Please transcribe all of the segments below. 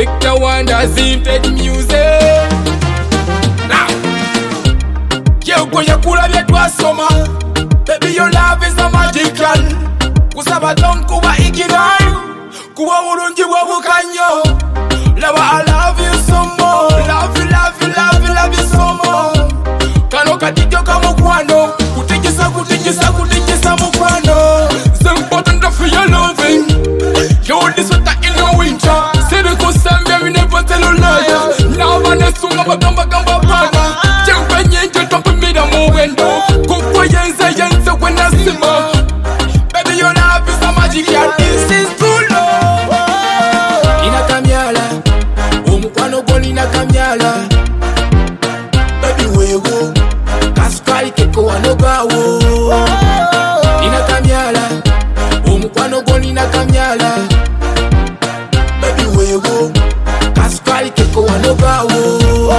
Victor Wanda Vintage Music. Now, yo kwenye kula vya twasoma. Baby your love is a magical. Kusaba tom kuba ikinai. Kuba urunji wa bukanyo. Lava I love you so more. Love you, love you, love you, love you so more. Kano katito kama kwano. Kutikisa, kutikisa, kutikisa mukwano. It's important for your loving. Yo, this winter in the winter. Say the kusambia, we never tell a liar. Now I'm a sunga, bagamba, gamba, bana. Jempe nyenje, topi mida muwendo. Kukwa yenza, yenza, kwena sima. Baby, your love is a magic, yeah, this is true love. Ina kamyala, umukwano goni ina kamyala. Baby, wego, kaskai keko wanogawo. Ina kamyala, umukwano goni ina kamyala. Baby, wego, kaskai keko wanogawo.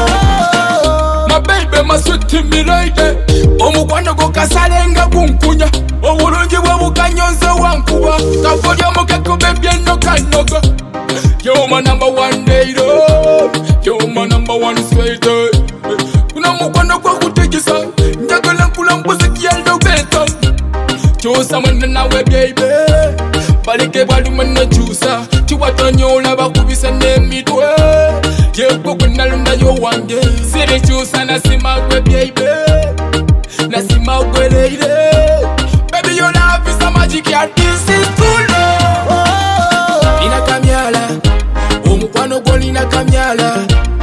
My baby, my sweetie, me lady. Umukwano go kasalenga kunkunya. Obulungi bwa bukanyonzo wankuba. Kafolya mukeko baby no kanoga. You're my number one lady. You're my number one sweetie. Kuna mukwano kwa kutikisa. Njagala nkula mbuzi kyendo beta. Chosa mwenda nawe baby. Balike baluma na chusa. Chiwatonyola bakubisa nemitwe. Yego kunalunda yo wange. Siri chusa nasima gwe baby. Nasima gwe lady. Baby your love is a magic, yeah, this is true love. Ina kamyala, umukwano goni ina kamyala.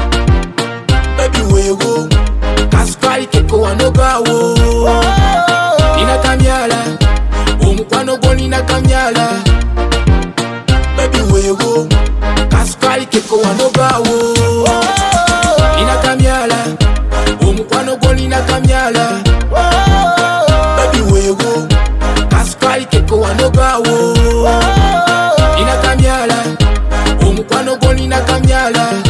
Baby wego, kaskai keko wanogawo. Ina kamyala, umukwano goni ina kamyala. Baby wego, kaskai keko wanogawo. Ina kamyala, umukwano goni ina kamyala. Baby wego, kaskai keko wanogawo. Ina kamyala, umukwano goni ina kamyala.